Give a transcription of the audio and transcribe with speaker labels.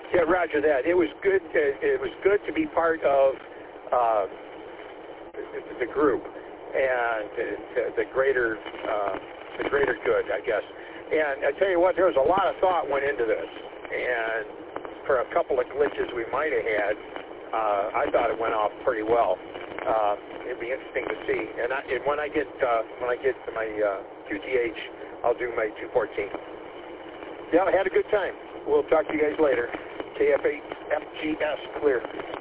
Speaker 1: Yeah, roger that. It was good. It was good to be part of the group and the greater good, I guess. And I tell you what, there was a lot of thought went into this, and for a couple of glitches we might have had, I thought it went off pretty well. It'd be interesting to see. And when I get to my QTH, I'll do my 214. Yeah, I had a good time. We'll talk to you guys later. KF8 FGS clear.